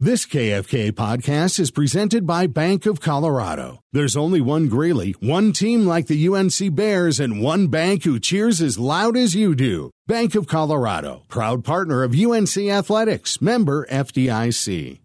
This KFK podcast is presented by Bank of Colorado. There's only one Greeley, one team like the UNC Bears, and one bank who cheers as loud as you do. Bank of Colorado, proud partner of UNC Athletics, member FDIC.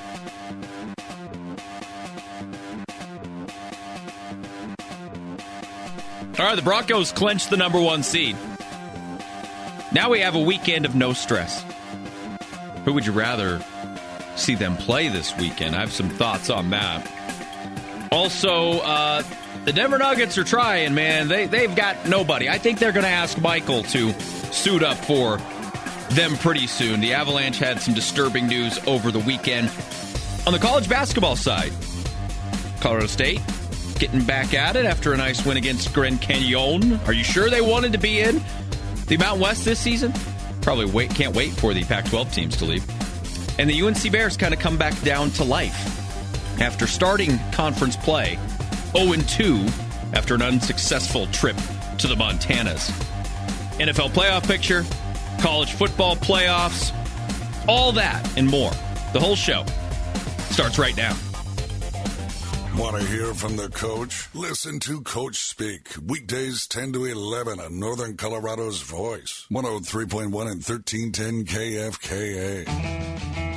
All right, the Broncos clinched the number 1 seed. Now we have a weekend of no stress. Who would you rather see them play this weekend? I have some thoughts on that. Also, the Denver Nuggets are trying, man. They've got nobody. I think they're going to ask Michael to suit up for them pretty soon. The Avalanche had some disturbing news over the weekend. On the college basketball side, Colorado State getting back at it after a nice win against Grand Canyon. Are you sure they wanted to be in the Mountain West this season? Probably can't wait for the Pac-12 teams to leave. And the UNC Bears kind of come back down to life after starting conference play 0-2 after an unsuccessful trip to the Montanas. NFL playoff picture, college football playoffs, all that and more. The whole show starts right now. Want to hear from the coach? Listen to Coach Speak. Weekdays 10 to 11 on Northern Colorado's Voice. 103.1 and 1310 KFKA.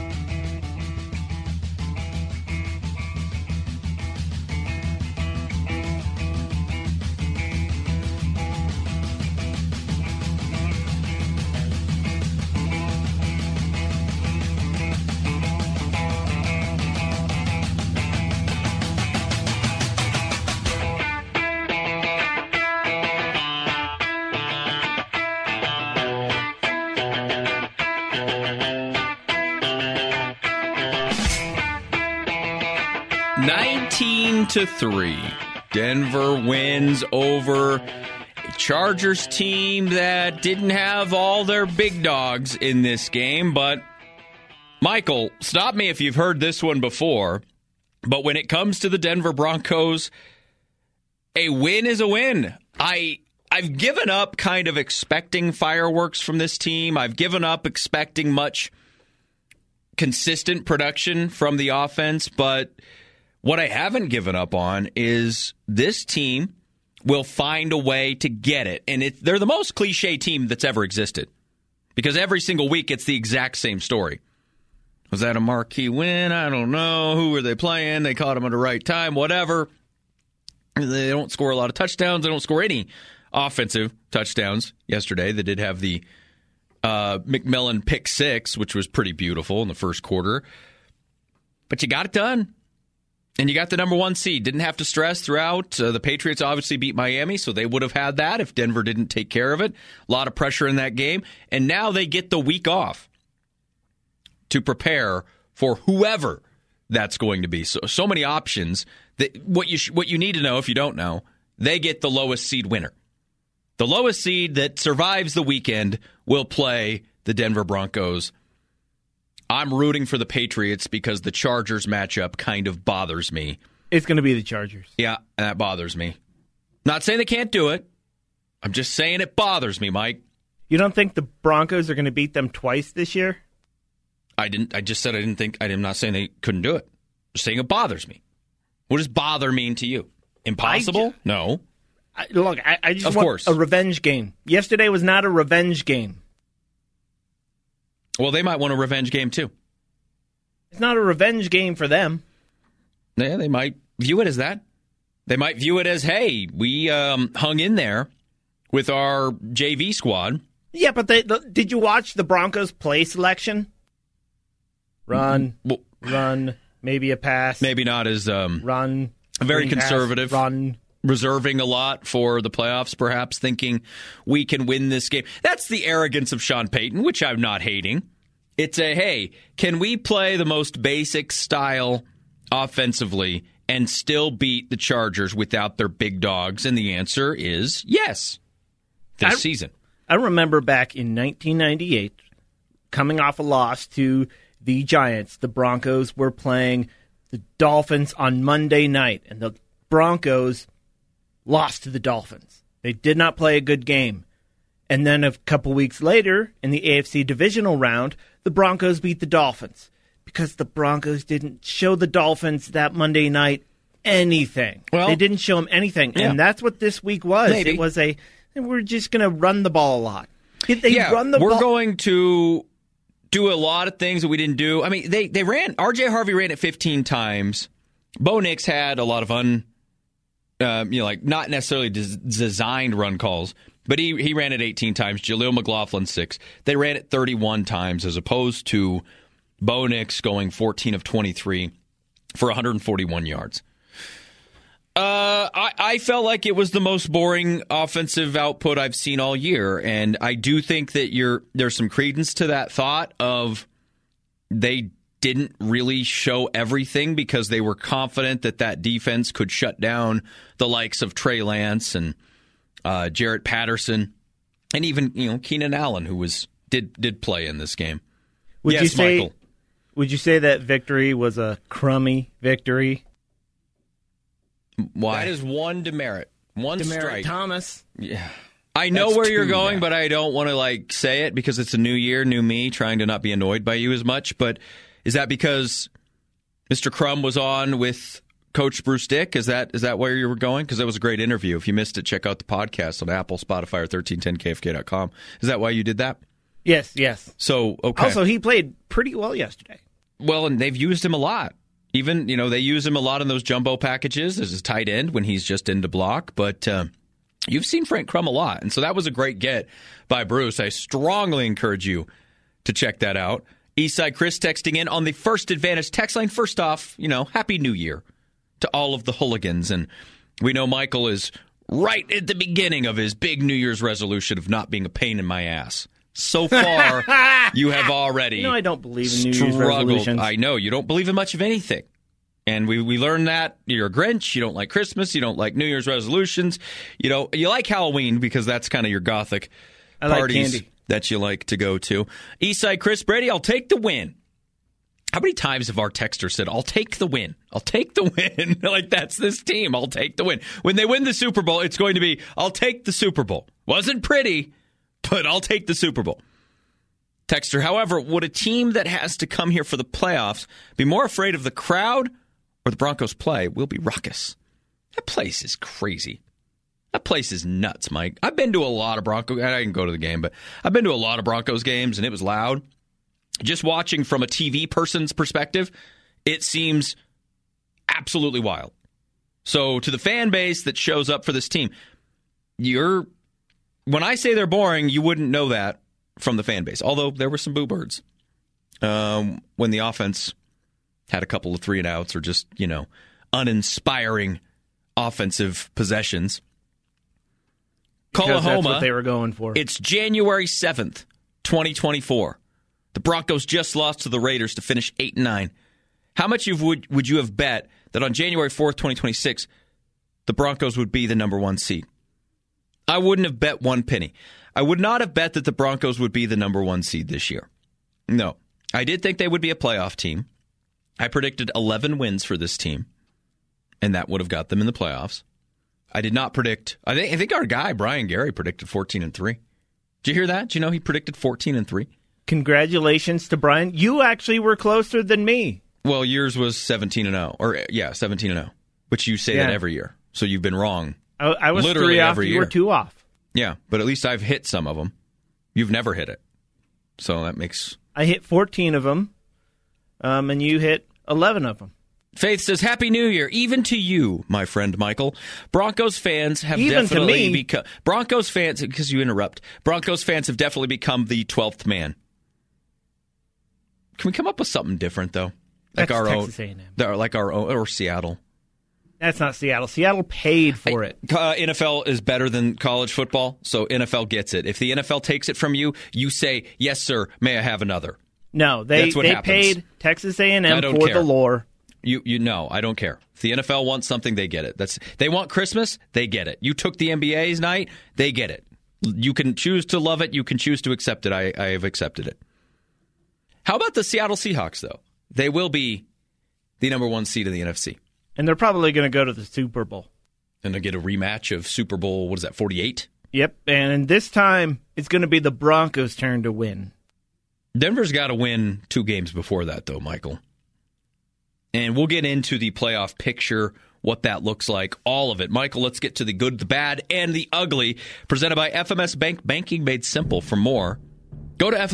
To 3. Denver wins over a Chargers team that didn't have all their big dogs in this game. But, Michael, stop me if you've heard this one before. But when it comes to the Denver Broncos, a win is a win. I've given up kind of expecting fireworks from this team. I've given up expecting much consistent production from the offense, but what I haven't given up on is this team will find a way to get it. And they're the most cliche team that's ever existed. Because every single week it's the exact same story. Was that a marquee win? I don't know. Who were they playing? They caught them at the right time, whatever. They don't score a lot of touchdowns. They don't score any offensive touchdowns yesterday. They did have the McMillan pick six, which was pretty beautiful in the first quarter. But you got it done. And you got the number 1 seed. Didn't have to stress throughout. The Patriots obviously beat Miami, so they would have had that if Denver didn't take care of it. A lot of pressure in that game. And now they get the week off to prepare for whoever that's going to be. So many options. That what you need to know, if you don't know, they get the lowest seed winner. The lowest seed that survives the weekend will play the Denver Broncos. I'm rooting for the Patriots because the Chargers matchup kind of bothers me. It's going to be the Chargers. Yeah, that bothers me. Not saying they can't do it. I'm just saying it bothers me, Mike. You don't think the Broncos are going to beat them twice this year? I just said I didn't think. I'm not saying they couldn't do it. I'm saying it bothers me. What does bother mean to you? Impossible? No. I just want a revenge game. Yesterday was not a revenge game. Well, they might want a revenge game, too. It's not a revenge game for them. Yeah, they might view it as that. They might view it as, hey, we hung in there with our JV squad. Yeah, but did you watch the Broncos play selection? Run, run, maybe a pass. Maybe not as run. Very conservative. Pass, run. Reserving a lot for the playoffs, perhaps thinking we can win this game. That's the arrogance of Sean Payton, which I'm not hating. It's hey, can we play the most basic style offensively and still beat the Chargers without their big dogs? And the answer is yes, this season. I remember back in 1998, coming off a loss to the Giants, the Broncos were playing the Dolphins on Monday night, and the Broncos lost to the Dolphins. They did not play a good game. And then a couple weeks later, in the AFC divisional round, the Broncos beat the Dolphins. because the Broncos didn't show the Dolphins that Monday night anything. Well, they didn't show them anything, and that's what this week was. Maybe. It was we're just going to run the ball a lot. We're going to do a lot of things that we didn't do. I mean, they ran. R.J. Harvey ran it 15 times. Bo Nix had a lot of not necessarily designed run calls, but he ran it 18 times. Jaleel McLaughlin 6. They ran it 31 times as opposed to Bo Nix going 14 of 23 for 141 yards. I felt like it was the most boring offensive output I've seen all year, and I do think that there's some credence to that thought of they didn't really show everything because they were confident that defense could shut down the likes of Trey Lance and Jarrett Patterson, and even Keenan Allen, who did play in this game. Michael. Would you say that victory was a crummy victory? Why? That is one demerit. One strike. Thomas. Yeah. I know where you're going, but I don't want to say it because it's a new year, new me, trying to not be annoyed by you as much. But is that because Mr. Crum was on with Coach Bruce Dick? Is that where you were going? Because that was a great interview. If you missed it, check out the podcast on Apple, Spotify, or 1310kfk.com. Is that why you did that? Yes. So, okay. Also, he played pretty well yesterday. Well, and they've used him a lot. Even, they use him a lot in those jumbo packages as his tight end when he's just in to block. But you've seen Frank Crum a lot. And so that was a great get by Bruce. I strongly encourage you to check that out. Eastside Chris texting in on the First Advantage text line. First off, Happy New Year to all of the hooligans. And we know Michael is right at the beginning of his big New Year's resolution of not being a pain in my ass. So far, you have already I don't believe in New Year's resolutions. I know. You don't believe in much of anything. And we learned that you're a Grinch. You don't like Christmas. You don't like New Year's resolutions. You like Halloween because that's kind of your gothic parties candy that you like to go to. Eastside Chris Brady, I'll take the win. How many times have our texter said, I'll take the win? I'll take the win. That's this team. I'll take the win. When they win the Super Bowl, it's going to be, I'll take the Super Bowl. Wasn't pretty, but I'll take the Super Bowl. Texter, however, would a team that has to come here for the playoffs be more afraid of the crowd or the Broncos play? Will be ruckus. That place is crazy. That place is nuts, Mike. I've been to a lot of Broncos. I didn't go to the game, but I've been to a lot of Broncos games, and it was loud. Just watching from a TV person's perspective, it seems absolutely wild. So to the fan base that shows up for this team, when I say they're boring, you wouldn't know that from the fan base. Although there were some boo birds when the offense had a couple of 3-and-outs or just, uninspiring offensive possessions. Because that's what they were going for. It's January 7th, 2024. The Broncos just lost to the Raiders to finish 8-9. How much would you have bet that on January 4th, 2026, the Broncos would be the number 1 seed? I wouldn't have bet one penny. I would not have bet that the Broncos would be the number 1 seed this year. No. I did think they would be a playoff team. I predicted 11 wins for this team, and that would have got them in the playoffs. I did not predict. I think our guy, Brian Gary, predicted 14-3. Did you hear that? Did you know he predicted 14-3? Congratulations to Brian. You actually were closer than me. Well, yours was 17-0. 17-0, which you say that every year. So you've been wrong. I was literally 3 off. Every You year. were 2 off. Yeah, but at least I've hit some of them. You've never hit it. So that makes... I hit 14 of them, and you hit 11 of them. Faith says, Happy New Year, even to you, my friend Michael. Broncos fans have even definitely become... Broncos fans, because you interrupt, Broncos fans have definitely become the 12th man. Can we come up with something different, though? That's Texas A&M. Like our own, or Seattle. That's not Seattle. Seattle paid for it. NFL is better than college football, so NFL gets it. If the NFL takes it from you, you say, yes, sir, may I have another? No, they paid Texas A&M for the lore. You know, I don't care. If the NFL wants something, they get it. They want Christmas, they get it. You took the NBA's night, they get it. You can choose to love it, you can choose to accept it. I have accepted it. How about the Seattle Seahawks, though? They will be the number 1 seed in the NFC. And they're probably going to go to the Super Bowl. And they'll get a rematch of Super Bowl, 48? Yep, and this time it's going to be the Broncos' turn to win. Denver's got to win 2 games before that, though, Michael. And we'll get into the playoff picture, what that looks like, all of it. Michael, let's get to the good, the bad, and the ugly. Presented by FMS Bank, banking made simple. For more, go to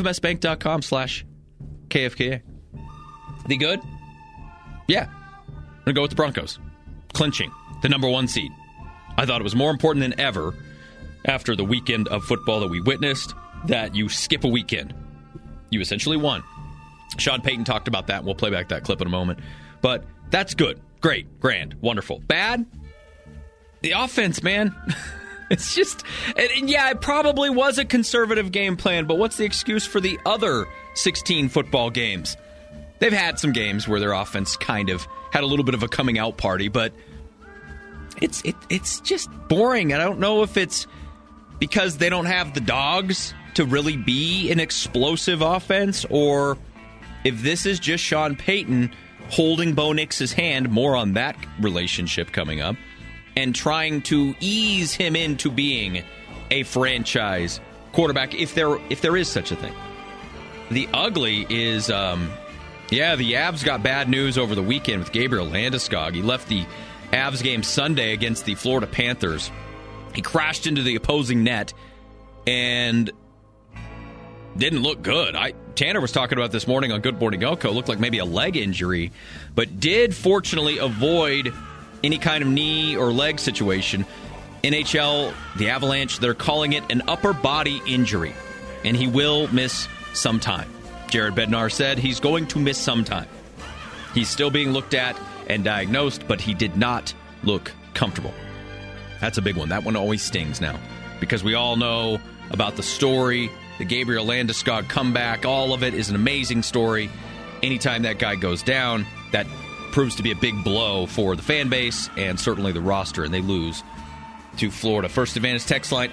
fmsbank.com/KFKA. The good? Yeah. I'm going to go with the Broncos. Clinching the number 1 seed. I thought it was more important than ever after the weekend of football that we witnessed that you skip a weekend. You essentially won. Sean Payton talked about that, and we'll play back that clip in a moment. But that's good. Great. Grand. Wonderful. Bad? The offense, man. It's just, and yeah, it probably was a conservative game plan, but what's the excuse for the other 16 football games? They've had some games where their offense kind of had a little bit of a coming out party, but it's just boring. And I don't know if it's because they don't have the dogs to really be an explosive offense, or if this is just Sean Payton holding Bo Nix's hand, more on that relationship coming up, and trying to ease him into being a franchise quarterback, if there is such a thing. The ugly is, the Avs got bad news over the weekend with Gabriel Landeskog. He left the Avs game Sunday against the Florida Panthers. He crashed into the opposing net and didn't look good. Tanner was talking about this morning on Good Morning Elko. Looked like maybe a leg injury, but did fortunately avoid any kind of knee or leg situation. NHL, the Avalanche, they're calling it an upper body injury, and he will miss some time. Jared Bednar said he's going to miss some time. He's still being looked at and diagnosed, but he did not look comfortable. That's a big one. That one always stings now, because we all know about the story, the Gabriel Landeskog comeback. All of it is an amazing story. Anytime that guy goes down, that proves to be a big blow for the fan base and certainly the roster, and they lose to Florida. First Advantage text line,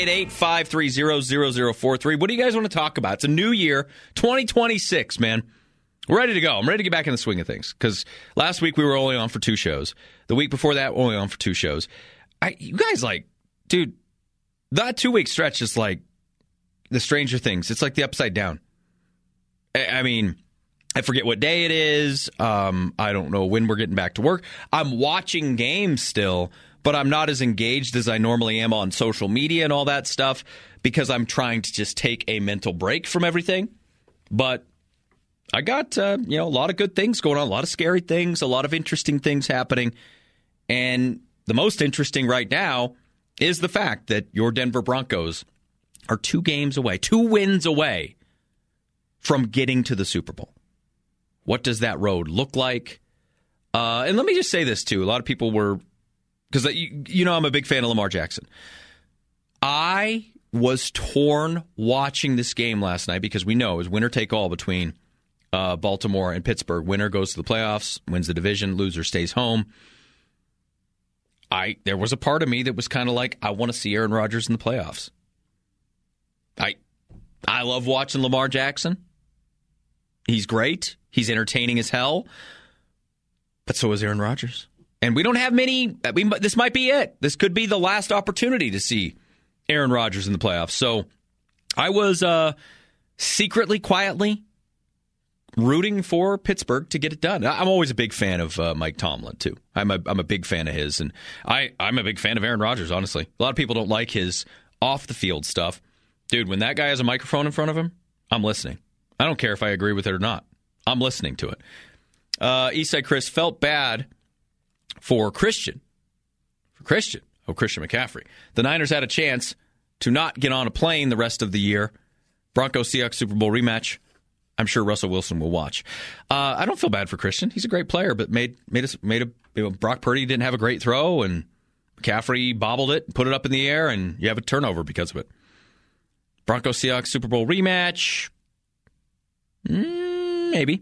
888-530-0043. What do you guys want to talk about? It's a new year, 2026, man. We're ready to go. I'm ready to get back in the swing of things, because last week we were only on for 2 shows. The week before that, only on for 2 shows. You guys, dude, that 2-week stretch is like the Stranger Things. It's like the Upside Down. I mean, I forget what day it is. I don't know when we're getting back to work. I'm watching games still, but I'm not as engaged as I normally am on social media and all that stuff, because I'm trying to just take a mental break from everything. But I got a lot of good things going on, a lot of scary things, a lot of interesting things happening. And the most interesting right now is the fact that your Denver Broncos are 2 games away, 2 wins away from getting to the Super Bowl. What does that road look like? And let me just say this, too. A lot of people were, because I'm a big fan of Lamar Jackson. I was torn watching this game last night, because we know it was winner take all between Baltimore and Pittsburgh. Winner goes to the playoffs, wins the division, loser stays home. There was a part of me that was kind of like, I want to see Aaron Rodgers in the playoffs. I love watching Lamar Jackson. He's great. He's entertaining as hell. But so is Aaron Rodgers. And we don't have many. This might be it. This could be the last opportunity to see Aaron Rodgers in the playoffs. So I was secretly, quietly rooting for Pittsburgh to get it done. I'm always a big fan of Mike Tomlin, too. I'm a big fan of his. And I'm a big fan of Aaron Rodgers, honestly. A lot of people don't like his off-the-field stuff. Dude, when that guy has a microphone in front of him, I'm listening. I don't care if I agree with it or not. I'm listening to it. Eastside Chris felt bad for Christian. Christian McCaffrey. The Niners had a chance to not get on a plane the rest of the year. Broncos-Seahawks Super Bowl rematch. I'm sure Russell Wilson will watch. I don't feel bad for Christian. He's a great player, but Brock Purdy didn't have a great throw, and McCaffrey bobbled it, put it up in the air, and you have a turnover because of it. Broncos-Seahawks Super Bowl rematch. Maybe.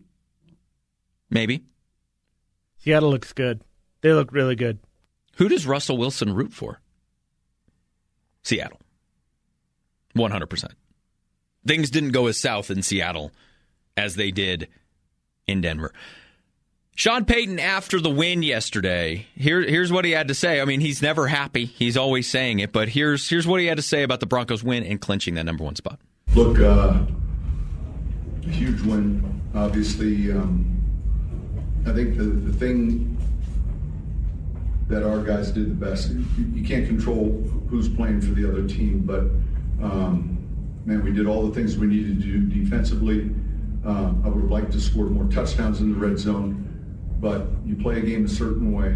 Seattle looks good. They look really good. Who does Russell Wilson root for? Seattle. 100%. Things didn't go as south in Seattle as they did in Denver. Sean Payton, after the win yesterday, here's what he had to say. I mean, he's never happy. He's always saying it, but here's what he had to say about the Broncos win and clinching that number 1 spot. Look, a huge win. Obviously, I think the thing that our guys did the best, you can't control who's playing for the other team, but man, we did all the things we needed to do defensively. I would have liked to score more touchdowns in the red zone, but you play a game a certain way.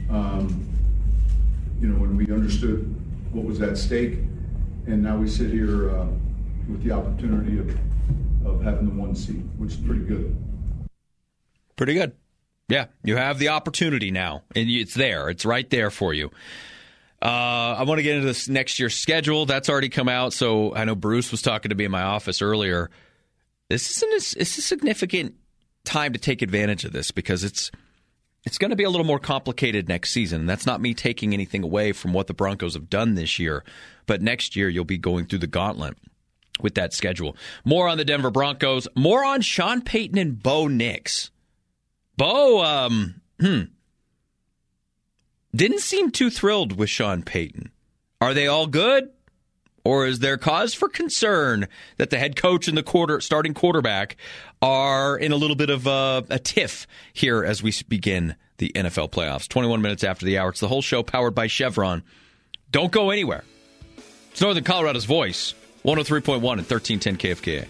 When we understood what was at stake, and now we sit here with the opportunity of having the 1 seed, which is pretty good. Pretty good. Yeah, you have the opportunity now, and it's there. It's right there for you. I want to get into this next year's schedule. That's already come out, so I know Bruce was talking to me in my office earlier. This is a significant time to take advantage of this because it's going to be a little more complicated next season. That's not me taking anything away from what the Broncos have done this year, but next year you'll be going through the gauntlet with that schedule. More on the Denver Broncos. More on Sean Payton and Bo Nix. Bo, didn't seem too thrilled with Sean Payton. Are they all good? Or is there cause for concern that the head coach and the starting quarterback are in a little bit of a tiff here as we begin the NFL playoffs? 21 minutes after the hour. It's the whole show powered by Chevron. Don't go anywhere. It's Northern Colorado's voice. 103.1 and 1310 KFKA.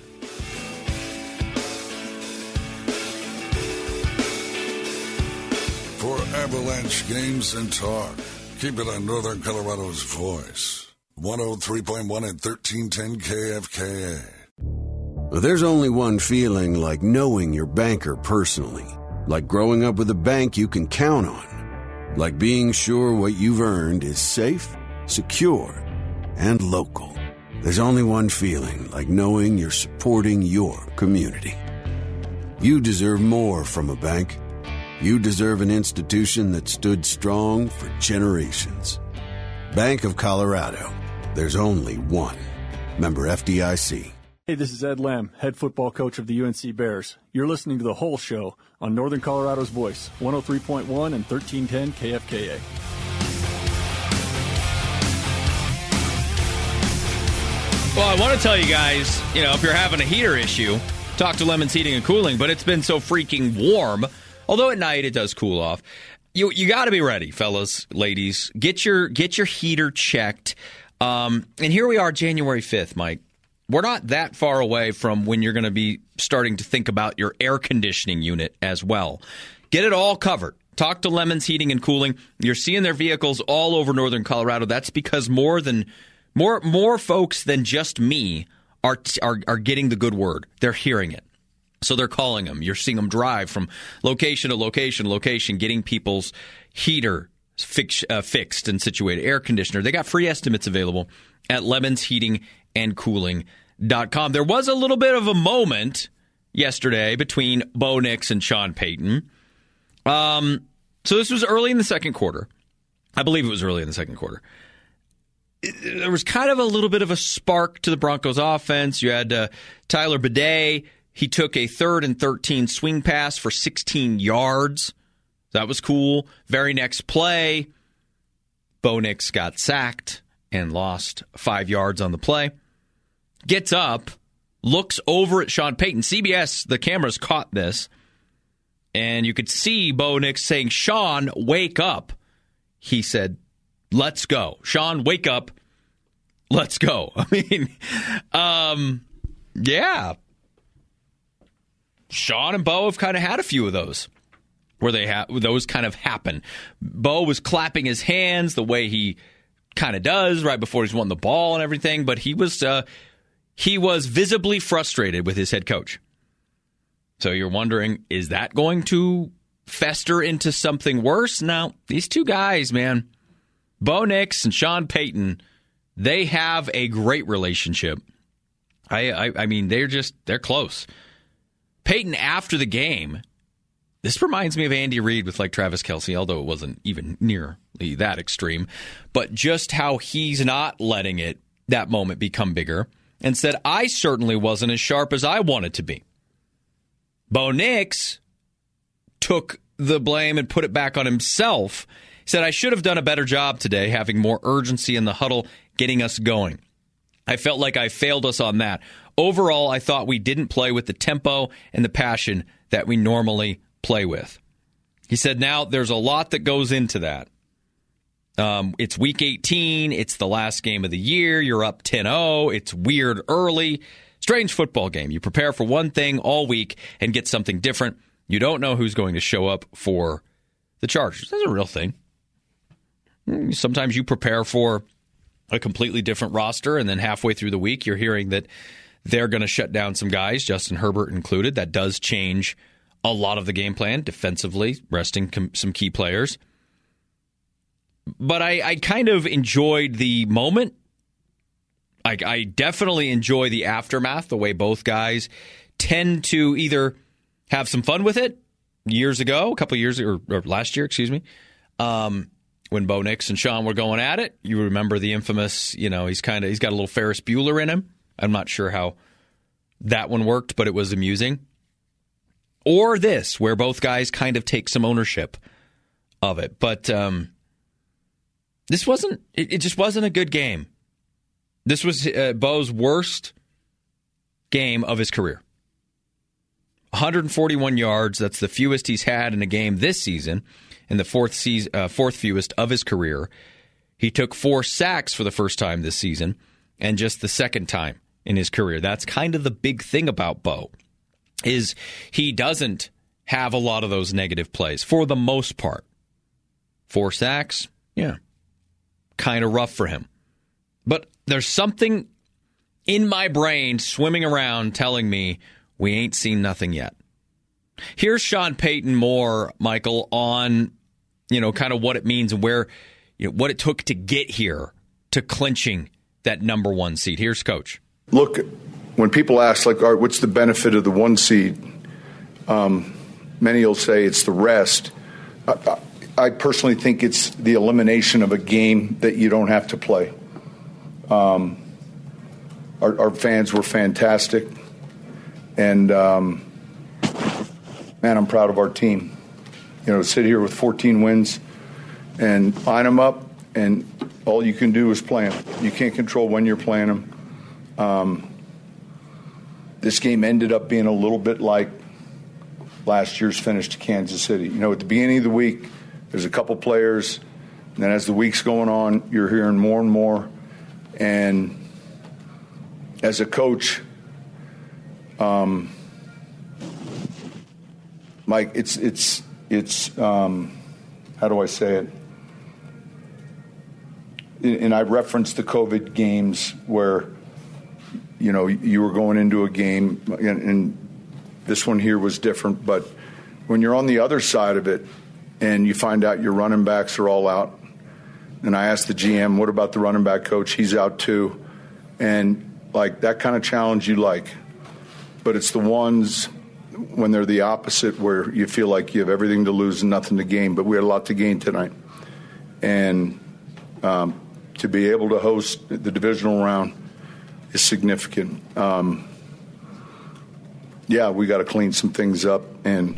For Avalanche games and talk, keep it on Northern Colorado's voice. 103.1 and 1310 KFKA. There's only one feeling like knowing your banker personally. Like growing up with a bank you can count on. Like being sure what you've earned is safe, secure, and local. There's only one feeling like knowing you're supporting your community. You deserve more from a bank. You deserve an institution that stood strong for generations. Bank of Colorado. There's only one. Member FDIC. Hey, this is Ed Lamb, head football coach of the UNC Bears. You're listening to The Whole Show on Northern Colorado's Voice, 103.1 and 1310 KFKA. Well, I want to tell you guys, if you're having a heater issue, talk to Lemons Heating and Cooling, but it's been so freaking warm. Although at night it does cool off. You got to be ready, fellas, ladies. Get your heater checked. And here we are, January 5th, Mike. We're not that far away from when you're going to be starting to think about your air conditioning unit as well. Get it all covered. Talk to Lemons Heating and Cooling. You're seeing their vehicles all over Northern Colorado. That's because more folks than just me are getting the good word. They're hearing it. So they're calling them. You're seeing them drive from location to location, getting people's heater fixed and situated. Air conditioner. They got free estimates available at lemonsheatingandcooling.com. There was a little bit of a moment yesterday between Bo Nix and Sean Payton. So this was early in the second quarter. I believe it was early in the second quarter. There was kind of a little bit of a spark to the Broncos offense. You had Tyler Bidet. He took a 3rd and 13 swing pass for 16 yards. That was cool. Very next play, Bo Nix got sacked and lost 5 yards on the play. Gets up, looks over at Sean Payton. CBS, the cameras caught this, and you could see Bo Nix saying, "Sean, wake up." He said, "Let's go. Sean, wake up. Let's go." I mean, yeah. Sean and Bo have kind of had a few of those where those kind of happen. Bo was clapping his hands the way he kind of does right before he's won the ball and everything, but he was visibly frustrated with his head coach. So you're wondering, is that going to fester into something worse? No, these two guys, man, Bo Nix and Sean Payton, they have a great relationship. I mean, they're close. Payton, after the game, this reminds me of Andy Reid with Travis Kelce, although it wasn't even nearly that extreme, but just how he's not letting that moment become bigger, and said, "I certainly wasn't as sharp as I wanted to be." Bo Nix took the blame and put it back on himself. He said, "I should have done a better job today, having more urgency in the huddle, getting us going. I felt like I failed us on that. Overall, I thought we didn't play with the tempo and the passion that we normally play with. He said now there's a lot that goes into that. It's week 18. It's the last game of the year. You're up 10-0. It's weird early. Strange football game. You prepare for one thing all week and get something different. You don't know who's going to show up for the Chargers. That's a real thing. Sometimes you prepare for a completely different roster, and then halfway through the week, you're hearing that they're going to shut down some guys, Justin Herbert included. That does change a lot of the game plan defensively, resting some key players. But I kind of enjoyed the moment. I definitely enjoy the aftermath, the way both guys tend to either have some fun with it. A couple years or last year, when Bo Nix and Sean were going at it, you remember the infamous, he's got a little Ferris Bueller in him. I'm not sure how that one worked, but it was amusing. Or this, where both guys kind of take some ownership of it. But this wasn't, it just wasn't a good game. This was Bo's worst game of his career. 141 yards, that's the fewest he's had in a game this season, and the fourth fewest of his career. He took 4 sacks for the first time this season, and just the second time in his career. That's kind of the big thing about Bo, is he doesn't have a lot of those negative plays for the most part. 4 sacks, yeah, kind of rough for him. But there's something in my brain swimming around telling me we ain't seen nothing yet. Here's Sean Payton more, Michael, on kind of what it means and where what it took to get here to clinching that number 1 seed. Here's Coach. Look, when people ask, like, all right, what's the benefit of the 1 seed? Many will say it's the rest. I personally think it's the elimination of a game that you don't have to play. Our fans were fantastic, and man, I'm proud of our team. To sit here with 14 wins and line them up, and all you can do is play them. You can't control when you're playing them. This game ended up being a little bit like last year's finish to Kansas City. At the beginning of the week, there's a couple players, and then as the week's going on, you're hearing more and more. And as a coach, Mike, it's how do I say it? And I referenced the COVID games where, you were going into a game, and this one here was different. But when you're on the other side of it and you find out your running backs are all out, and I asked the GM, what about the running back coach? He's out too. And, that kind of challenge you like. But it's the ones when they're the opposite where you feel like you have everything to lose and nothing to gain. But we had a lot to gain tonight. And to be able to host the divisional round is significant. Yeah, we got to clean some things up, and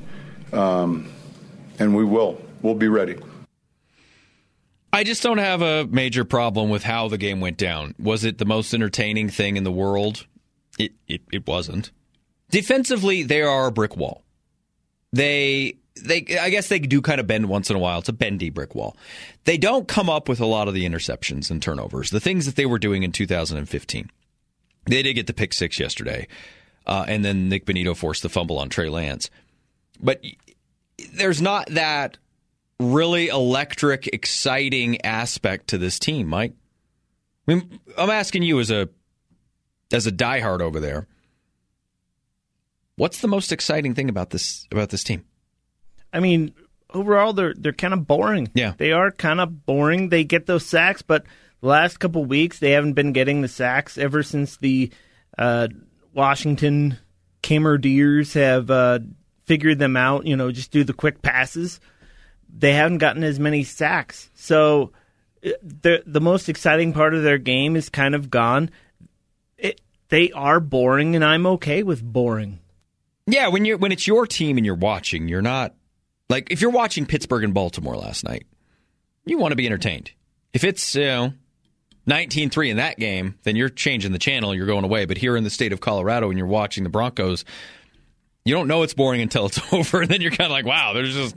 we will. We'll be ready. I just don't have a major problem with how the game went down. Was it the most entertaining thing in the world? It wasn't. Defensively, they are a brick wall. I guess they do kind of bend once in a while. It's a bendy brick wall. They don't come up with a lot of the interceptions and turnovers, the things that they were doing in 2015. They did get the pick 6 yesterday, and then Nick Bonito forced the fumble on Trey Lance. But there's not that really electric, exciting aspect to this team, Mike. I mean, I'm asking you as a diehard over there, what's the most exciting thing about this team? I mean, overall, they're kind of boring. Yeah. They are kind of boring. They get those sacks, but the last couple of weeks, they haven't been getting the sacks ever since the Washington Cammerdeers have figured them out, just do the quick passes. They haven't gotten as many sacks. So the most exciting part of their game is kind of gone. They are boring, and I'm okay with boring. Yeah, when it's your team and you're watching, you're not like if you're watching Pittsburgh and Baltimore last night, you want to be entertained. If it's 19-3 in that game, then you're changing the channel, you're going away. But here in the state of Colorado, when you're watching the Broncos, you don't know it's boring until it's over, and then you're kind of like, wow, there's just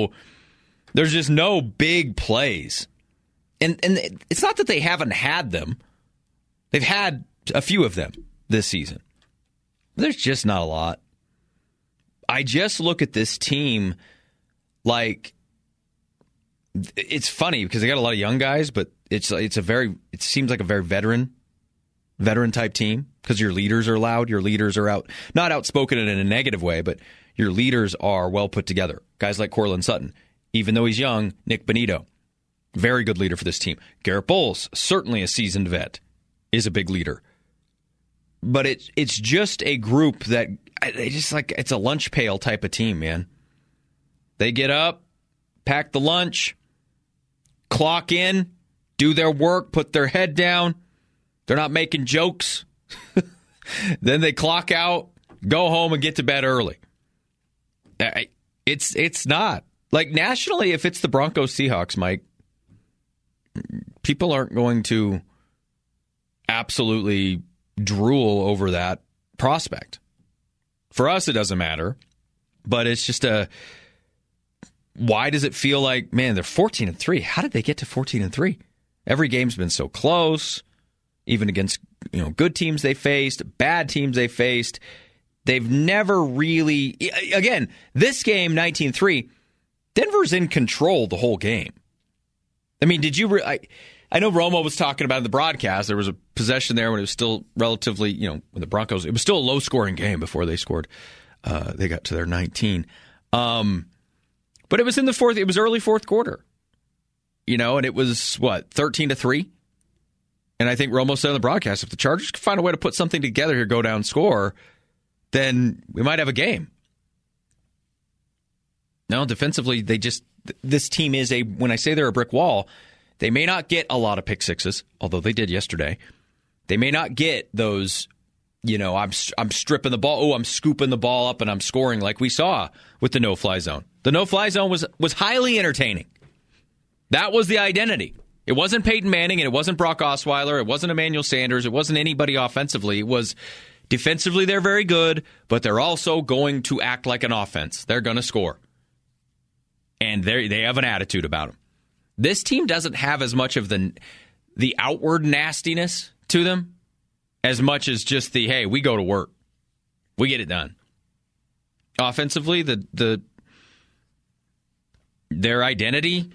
no big plays. And it's not that they haven't had them. They've had a few of them this season. There's just not a lot. I just look at this team like, it's funny because they got a lot of young guys, but it seems like a very veteran type team because your leaders are loud. Your leaders are not outspoken in a negative way, but your leaders are well put together. Guys like Courtland Sutton, even though he's young, Nick Bonito, very good leader for this team. Garrett Bowles, certainly a seasoned vet, is a big leader. But it's just a group that they just like, it's a lunch pail type of team, man. They get up, pack the lunch, clock in, do their work, put their head down. They're not making jokes. Then they clock out, go home, and get to bed early. It's not. Like, nationally, if it's the Broncos Seahawks, Mike, people aren't going to absolutely drool over that prospect. For us, it doesn't matter. But it's just why does it feel like, man, they're 14-3? How did they get to 14-3? Every game's been so close, even against good teams they faced, bad teams they faced. They've never really, again, this game, 19-3, Denver's in control the whole game. I mean, did you? I know Romo was talking about in the broadcast. There was a possession there when it was still relatively, when the Broncos, it was still a low-scoring game before they scored. They got to their 19. But it was in the fourth. It was early fourth quarter, and it was 13-3. And I think Romo said on the broadcast, if the Chargers can find a way to put something together here, go down, score, then we might have a game. No, defensively, this team is when I say they're a brick wall, they may not get a lot of pick sixes, although they did yesterday. They may not get those, I'm stripping the ball. Oh, I'm scooping the ball up and I'm scoring like we saw with the no-fly zone. The no-fly zone was highly entertaining. That was the identity. It wasn't Peyton Manning and it wasn't Brock Osweiler. It wasn't Emmanuel Sanders. It wasn't anybody offensively. It was defensively they're very good, but they're also going to act like an offense. They're going to score. And they have an attitude about them. This team doesn't have as much of the outward nastiness to them as much as just hey, we go to work. We get it done. Offensively, their identity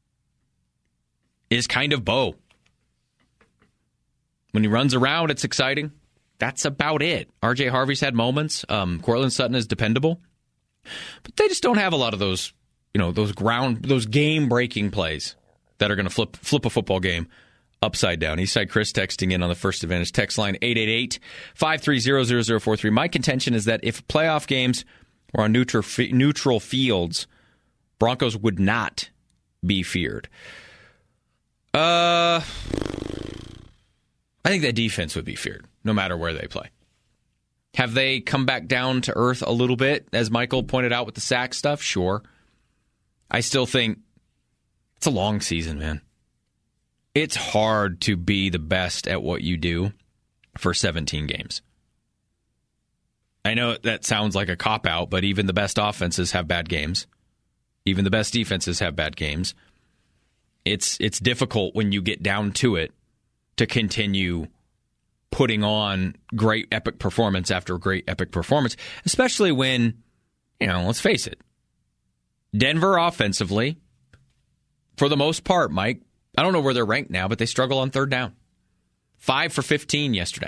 is kind of Bo. When he runs around, it's exciting. That's about it. R.J. Harvey's had moments. Courtland Sutton is dependable. But they just don't have a lot of those, those game-breaking plays that are going to flip a football game upside down. Eastside Chris texting in on the First Advantage text line 888-530-0043. My contention is that if playoff games were on neutral fields, Broncos would not be feared. I think that defense would be feared, no matter where they play. Have they come back down to earth a little bit, as Michael pointed out with the sack stuff? Sure. I still think it's a long season, man. It's hard to be the best at what you do for 17 games. I know that sounds like a cop-out, but even the best offenses have bad games. Even the best defenses have bad games. It's difficult when you get down to it to continue putting on great epic performance after great epic performance, especially when, let's face it, Denver offensively, for the most part, Mike, I don't know where they're ranked now, but they struggle on third down. 5 for 15 yesterday.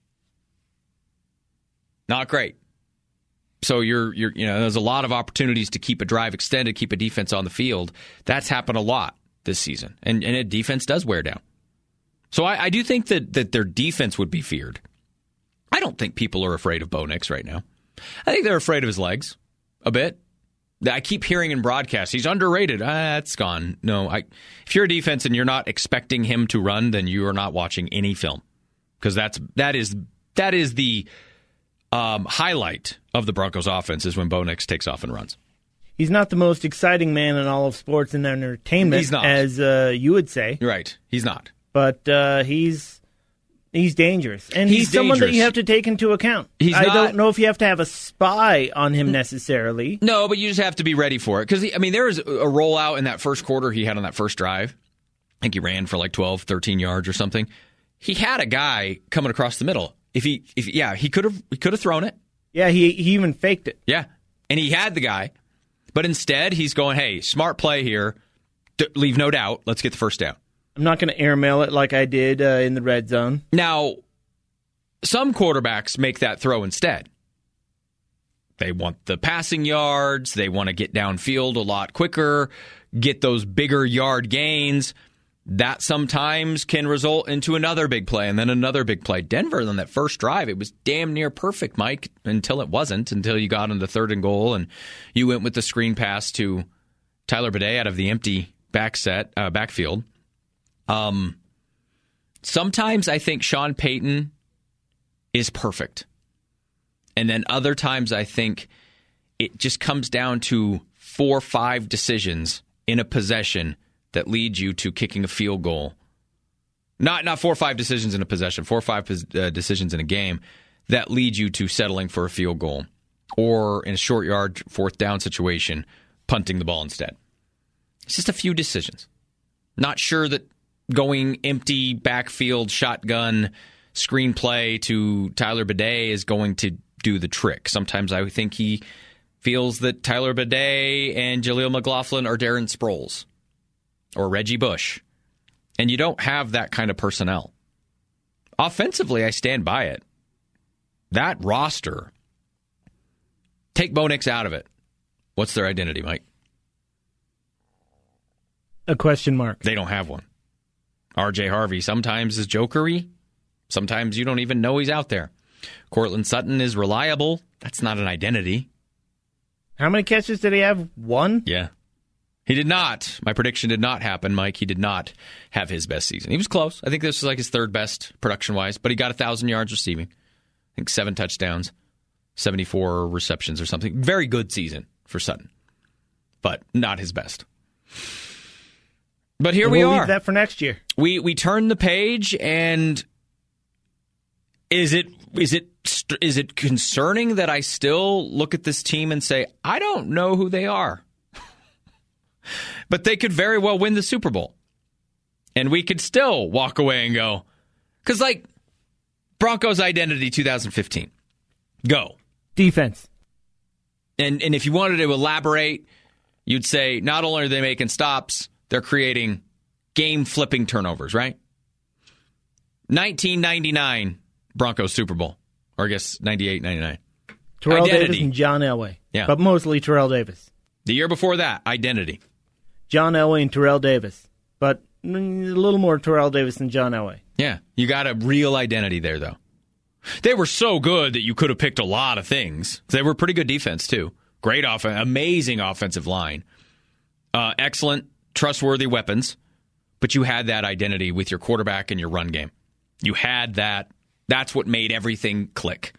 Not great. So there's a lot of opportunities to keep a drive extended, keep a defense on the field. That's happened a lot this season, and a defense does wear down. So I do think that their defense would be feared. I don't think people are afraid of Bo Nix right now. I think they're afraid of his legs a bit. I keep hearing in broadcasts, he's underrated. That's gone. No, if you're a defense and you're not expecting him to run, then you are not watching any film, because that is the highlight of the Broncos offense is when Bo Nix takes off and runs. He's not the most exciting man in all of sports and entertainment, He's not. as you would say. Right. He's not. but he's dangerous, and he's someone dangerous. that you have to take into account. I don't know if you have to have a spy on him necessarily. No, but you just have to be ready for it. Because, there was a rollout in that first quarter he had on that first drive. I think he ran for like 12, 13 yards or something. He had a guy coming across the middle. He could have thrown it. Yeah, he even faked it. Yeah, and he had the guy. But instead, he's going, hey, smart play here. Leave no doubt. Let's get the first down. I'm not going to airmail it like I did in the red zone. Now, some quarterbacks make that throw instead. They want the passing yards. They want to get downfield a lot quicker, get those bigger yard gains. That sometimes can result into another big play and then another big play. Denver, on that first drive, it was damn near perfect, Mike, until it wasn't, until you got into 3rd and goal and you went with the screen pass to Tyler Bidet out of the empty backfield. Sometimes I think Sean Payton is perfect. And then other times I think it just comes down to 4 or 5 decisions in a possession that lead you to kicking a field goal. Not 4 or 5 decisions in a possession, 4 or 5 decisions in a game that lead you to settling for a field goal. Or in a short yard, 4th down situation, punting the ball instead. It's just a few decisions. Not sure that going empty backfield shotgun screenplay to Tyler Bidet is going to do the trick. Sometimes I think he feels that Tyler Bidet and Jaleel McLaughlin are Darren Sproles or Reggie Bush. And you don't have that kind of personnel. Offensively, I stand by it. That roster, take Bo Nix out of it. What's their identity, Mike? A question mark. They don't have one. R.J. Harvey sometimes is jokery. Sometimes you don't even know he's out there. Cortland Sutton is reliable. That's not an identity. How many catches did he have? 1? Yeah. He did not. My prediction did not happen, Mike. He did not have his best season. He was close. I think this was like his 3rd best production-wise, but he got 1,000 yards receiving. I think 7 touchdowns, 74 receptions or something. Very good season for Sutton, but not his best. But here we are. Leave that for next year. We turn the page, and is it concerning that I still look at this team and say, I don't know who they are? But they could very well win the Super Bowl. And we could still walk away and go, because like Broncos identity 2015. Go. Defense. And if you wanted to elaborate, you'd say not only are they making stops, they're creating game-flipping turnovers, right? 1999 Broncos Super Bowl. Or I guess 98, 99. Terrell Identity. Davis and John Elway. Yeah. But mostly Terrell Davis. The year before that, identity. John Elway and Terrell Davis. But a little more Terrell Davis than John Elway. Yeah, you got a real identity there, though. They were so good that you could have picked a lot of things. They were pretty good defense, too. Great offense, amazing offensive line. Excellent, trustworthy weapons. But you had that identity with your quarterback and your run game. You had that. That's what made everything click.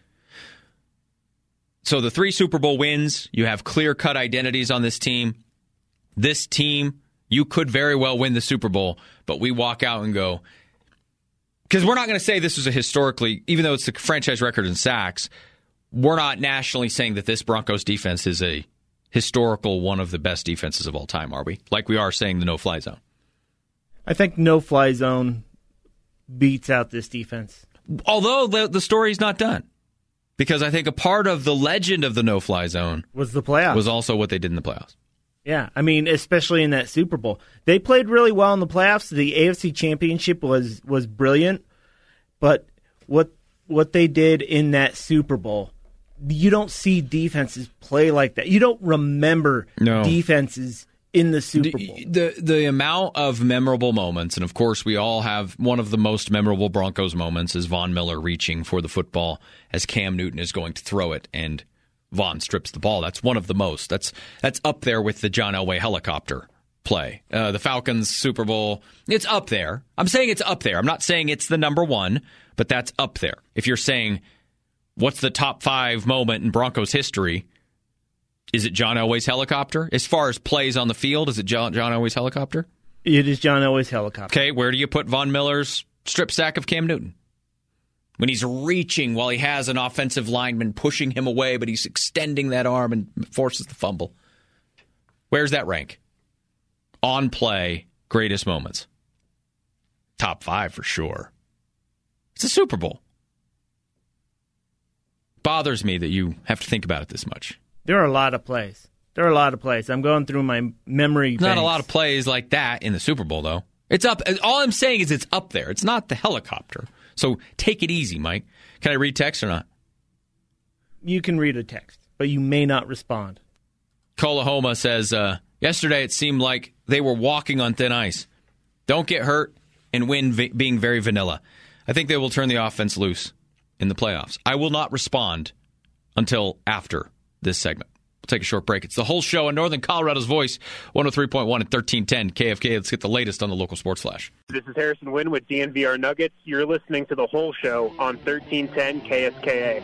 So the 3 Super Bowl wins, you have clear-cut identities on this team. This team, you could very well win the Super Bowl, but we walk out and go, because we're not going to say this was a historically, even though it's the franchise record in sacks, we're not nationally saying that this Broncos defense is a historical one of the best defenses of all time, are we? Like we are saying the no-fly zone. I think no-fly zone beats out this defense. Although the story's not done. Because I think a part of the legend of the no-fly zone was the playoffs. Was also what they did in the playoffs. Yeah, I mean, especially in that Super Bowl. They played really well in the playoffs. The AFC Championship was brilliant. But what they did in that Super Bowl, you don't see defenses play like that. You don't remember defenses in the Super Bowl. The amount of memorable moments, and of course we all have one of the most memorable Broncos moments is Von Miller reaching for the football as Cam Newton is going to throw it, and Von strips the ball. That's one of the most. That's up there with the John Elway helicopter play. The Falcons Super Bowl, it's up there. I'm saying it's up there. I'm not saying it's the number one, but that's up there. If you're saying, what's the top 5 moment in Broncos history, is it John Elway's helicopter? As far as plays on the field, is it John Elway's helicopter? It is John Elway's helicopter. Okay, where do you put Von Miller's strip sack of Cam Newton? When he's reaching while he has an offensive lineman pushing him away, but he's extending that arm and forces the fumble. Where's that rank? On play, greatest moments. Top 5 for sure. It's a Super Bowl. Bothers me that you have to think about it this much. There are a lot of plays. I'm going through my memory. Not a lot of plays like that in the Super Bowl, though. It's up. All I'm saying is it's up there. It's not the helicopter. So take it easy, Mike. Can I read text or not? You can read a text, but you may not respond. Colahoma says, yesterday it seemed like they were walking on thin ice. Don't get hurt and win being very vanilla. I think they will turn the offense loose in the playoffs. I will not respond until after this segment. We'll take a short break. It's the whole show on Northern Colorado's Voice, 103.1 and 1310 KFK. Let's get the latest on the local sports flash. This is Harrison Wynn with DNVR Nuggets. You're listening to the whole show on 1310 KFKA.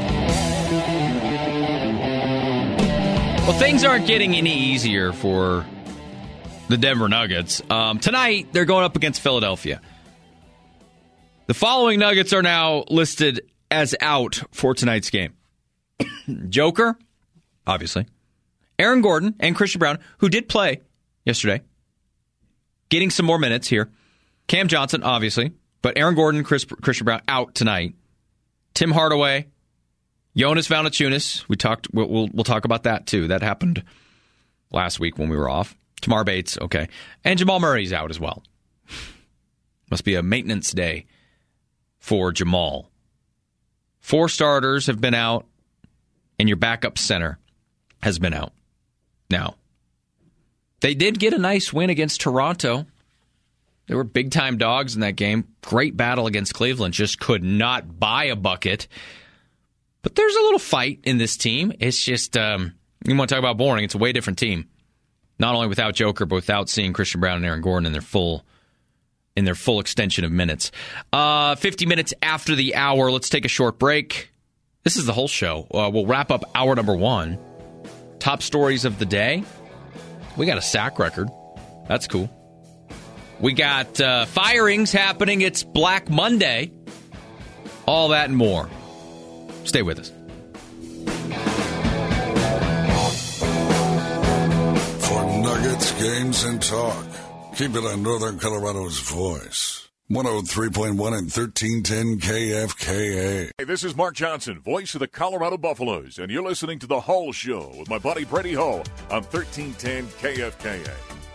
Well, things aren't getting any easier for the Denver Nuggets. Tonight, they're going up against Philadelphia. The following Nuggets are now listed as out for tonight's game. Joker, obviously. Aaron Gordon and Christian Braun, who did play yesterday, getting some more minutes here. Cam Johnson, obviously. But Aaron Gordon, Christian Braun out tonight. Tim Hardaway, Jonas Valanciunas. We'll talk about that, too. That happened last week when we were off. Tamar Bates, okay. And Jamal Murray's out as well. Must be a maintenance day for Jamal. 4 starters have been out, and your backup center has been out. Now, they did get a nice win against Toronto. They were big-time dogs in that game. Great battle against Cleveland. Just could not buy a bucket. But there's a little fight in this team. It's just, you want to talk about boring, it's a way different team. Not only without Joker, but without seeing Christian Braun and Aaron Gordon in their full extension of minutes. 50 minutes after the hour, let's take a short break. This is the whole show. We'll wrap up hour number 1. Top stories of the day. We got a sack record. That's cool. We got firings happening. It's Black Monday. All that and more. Stay with us. For Nuggets, games, and talk, keep it on Northern Colorado's Voice. 103.1 and 1310 KFKA. Hey, this is Mark Johnson, voice of the Colorado Buffaloes, and you're listening to The Hull Show with my buddy Brady Hull on 1310 KFKA.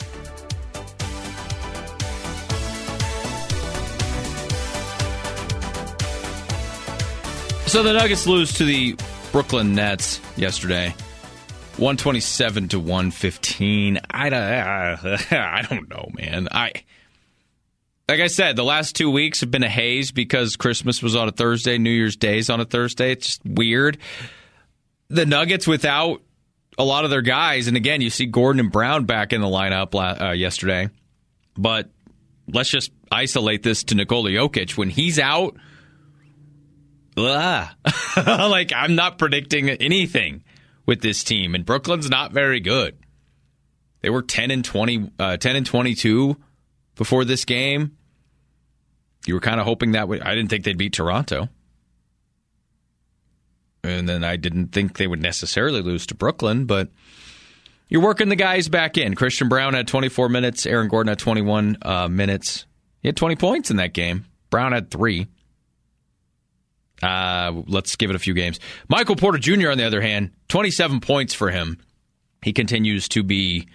So the Nuggets lose to the Brooklyn Nets yesterday, 127 to 115. I don't know, man. Like I said, the last 2 weeks have been a haze because Christmas was on a Thursday, New Year's Day's on a Thursday. It's just weird. The Nuggets without a lot of their guys, and again, you see Gordon and Brown back in the lineup yesterday, but let's just isolate this to Nikola Jokic. When he's out, like I'm not predicting anything with this team, and Brooklyn's not very good. They were 10 and 22 before this game. You were kind of hoping that I didn't think they'd beat Toronto. And then I didn't think they would necessarily lose to Brooklyn, but you're working the guys back in. Christian Braun had 24 minutes. Aaron Gordon had 21 minutes. He had 20 points in that game. Brown had 3. Let's give it a few games. Michael Porter Jr., on the other hand, 27 points for him. He continues to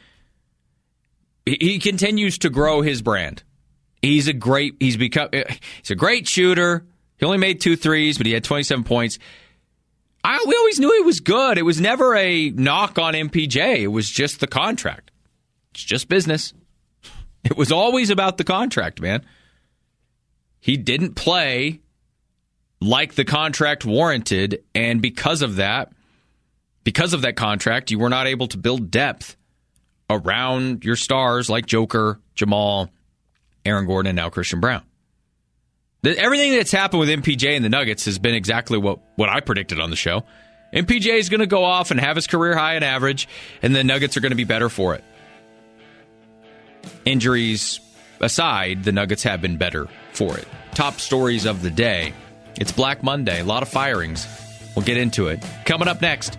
grow his brand. He's a great shooter. He only made 2 threes, but he had 27 points. We always knew he was good. It was never a knock on MPJ. It was just the contract. It's just business. It was always about the contract, man. He didn't play like the contract warranted, and because of that contract, you were not able to build depth around your stars like Joker, Jamal, Aaron Gordon, and now Christian Braun. Everything that's happened with MPJ and the Nuggets has been exactly what I predicted on the show. MPJ is going to go off and have his career high in average, and the Nuggets are going to be better for it. Injuries aside, the Nuggets have been better for it. Top stories of the day. It's Black Monday. A lot of firings. We'll get into it. Coming up next.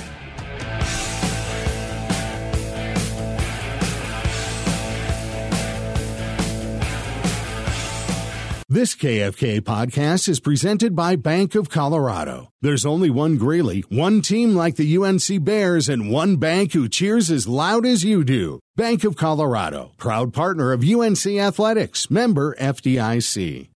This KFK podcast is presented by Bank of Colorado. There's only one Greeley, one team like the UNC Bears, and one bank who cheers as loud as you do. Bank of Colorado, proud partner of UNC Athletics, member FDIC.